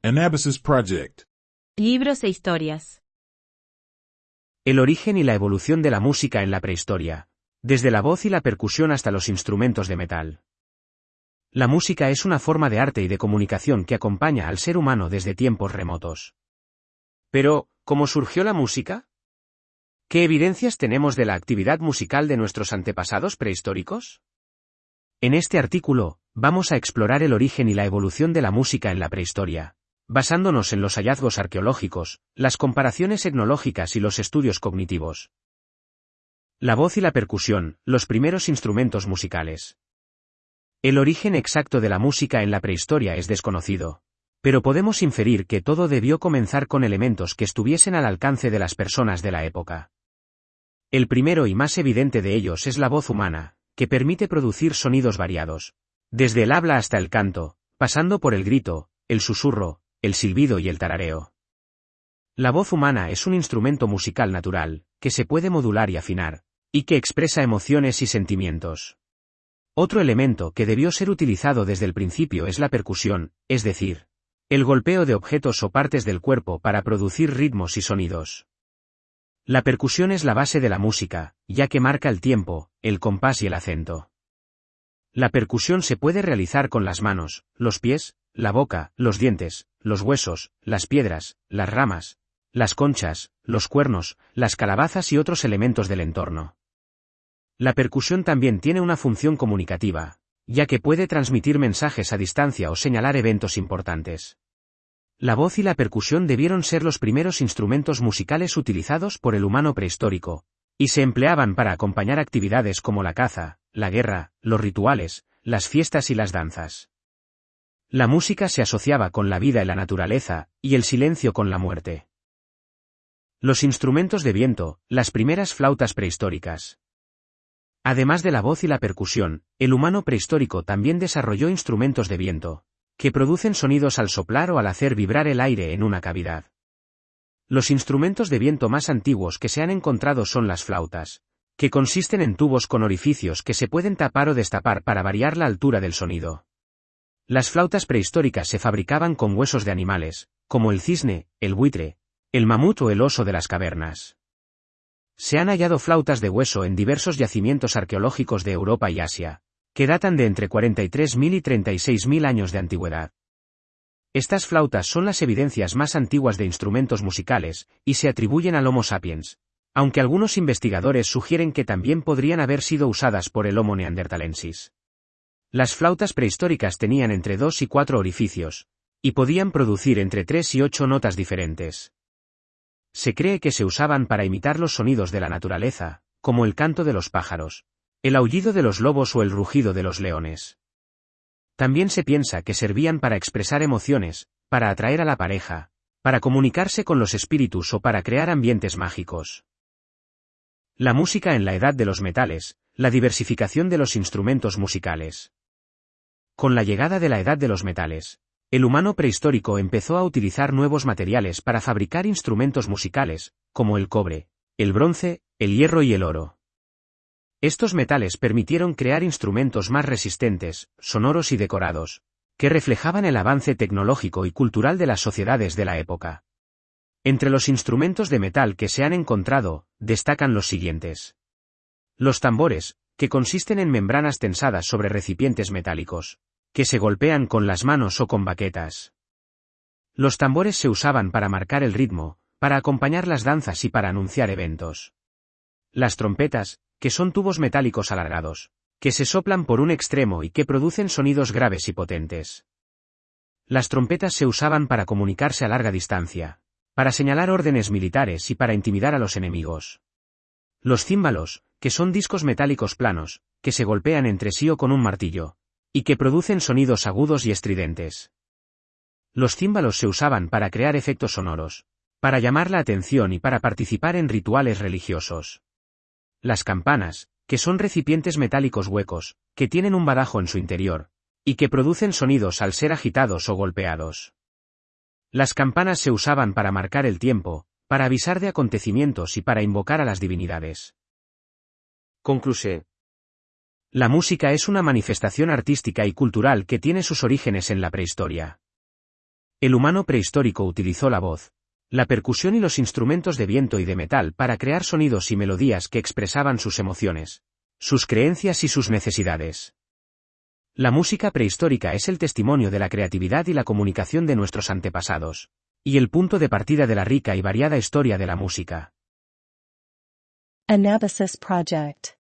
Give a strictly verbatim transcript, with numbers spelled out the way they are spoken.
Anabasis Project. Libros e historias. El origen y la evolución de la música en la prehistoria. Desde la voz y la percusión hasta los instrumentos de metal. La música es una forma de arte y de comunicación que acompaña al ser humano desde tiempos remotos. Pero, ¿cómo surgió la música? ¿Qué evidencias tenemos de la actividad musical de nuestros antepasados prehistóricos? En este artículo, vamos a explorar el origen y la evolución de la música en la prehistoria, basándonos en los hallazgos arqueológicos, las comparaciones etnológicas y los estudios cognitivos. La voz y la percusión, los primeros instrumentos musicales. El origen exacto de la música en la prehistoria es desconocido, pero podemos inferir que todo debió comenzar con elementos que estuviesen al alcance de las personas de la época. El primero y más evidente de ellos es la voz humana, que permite producir sonidos variados, desde el habla hasta el canto, pasando por el grito, el susurro, el silbido y el tarareo. La voz humana es un instrumento musical natural, que se puede modular y afinar, y que expresa emociones y sentimientos. Otro elemento que debió ser utilizado desde el principio es la percusión, es decir, el golpeo de objetos o partes del cuerpo para producir ritmos y sonidos. La percusión es la base de la música, ya que marca el tiempo, el compás y el acento. La percusión se puede realizar con las manos, los pies, la boca, los dientes, los huesos, las piedras, las ramas, las conchas, los cuernos, las calabazas y otros elementos del entorno. La percusión también tiene una función comunicativa, ya que puede transmitir mensajes a distancia o señalar eventos importantes. La voz y la percusión debieron ser los primeros instrumentos musicales utilizados por el humano prehistórico, y se empleaban para acompañar actividades como la caza, la guerra, los rituales, las fiestas y las danzas. La música se asociaba con la vida y la naturaleza, y el silencio con la muerte. Los instrumentos de viento, las primeras flautas prehistóricas. Además de la voz y la percusión, el humano prehistórico también desarrolló instrumentos de viento, que producen sonidos al soplar o al hacer vibrar el aire en una cavidad. Los instrumentos de viento más antiguos que se han encontrado son las flautas, que consisten en tubos con orificios que se pueden tapar o destapar para variar la altura del sonido. Las flautas prehistóricas se fabricaban con huesos de animales, como el cisne, el buitre, el mamut o el oso de las cavernas. Se han hallado flautas de hueso en diversos yacimientos arqueológicos de Europa y Asia, que datan de entre cuarenta y tres mil y treinta y seis mil años de antigüedad. Estas flautas son las evidencias más antiguas de instrumentos musicales, y se atribuyen al Homo sapiens, aunque algunos investigadores sugieren que también podrían haber sido usadas por el Homo neanderthalensis. Las flautas prehistóricas tenían entre dos y cuatro orificios, y podían producir entre tres y ocho notas diferentes. Se cree que se usaban para imitar los sonidos de la naturaleza, como el canto de los pájaros, el aullido de los lobos o el rugido de los leones. También se piensa que servían para expresar emociones, para atraer a la pareja, para comunicarse con los espíritus o para crear ambientes mágicos. La música en la edad de los metales, la diversificación de los instrumentos musicales. Con la llegada de la edad de los metales, el humano prehistórico empezó a utilizar nuevos materiales para fabricar instrumentos musicales, como el cobre, el bronce, el hierro y el oro. Estos metales permitieron crear instrumentos más resistentes, sonoros y decorados, que reflejaban el avance tecnológico y cultural de las sociedades de la época. Entre los instrumentos de metal que se han encontrado, destacan los siguientes. Los tambores, que consisten en membranas tensadas sobre recipientes metálicos, que se golpean con las manos o con baquetas. Los tambores se usaban para marcar el ritmo, para acompañar las danzas y para anunciar eventos. Las trompetas, que son tubos metálicos alargados, que se soplan por un extremo y que producen sonidos graves y potentes. Las trompetas se usaban para comunicarse a larga distancia, para señalar órdenes militares y para intimidar a los enemigos. Los címbalos, que son discos metálicos planos, que se golpean entre sí o con un martillo, y que producen sonidos agudos y estridentes. Los címbalos se usaban para crear efectos sonoros, para llamar la atención y para participar en rituales religiosos. Las campanas, que son recipientes metálicos huecos, que tienen un badajo en su interior, y que producen sonidos al ser agitados o golpeados. Las campanas se usaban para marcar el tiempo, para avisar de acontecimientos y para invocar a las divinidades. Conclusión. La música es una manifestación artística y cultural que tiene sus orígenes en la prehistoria. El humano prehistórico utilizó la voz, la percusión y los instrumentos de viento y de metal para crear sonidos y melodías que expresaban sus emociones, sus creencias y sus necesidades. La música prehistórica es el testimonio de la creatividad y la comunicación de nuestros antepasados, y el punto de partida de la rica y variada historia de la música. Anabasis Project.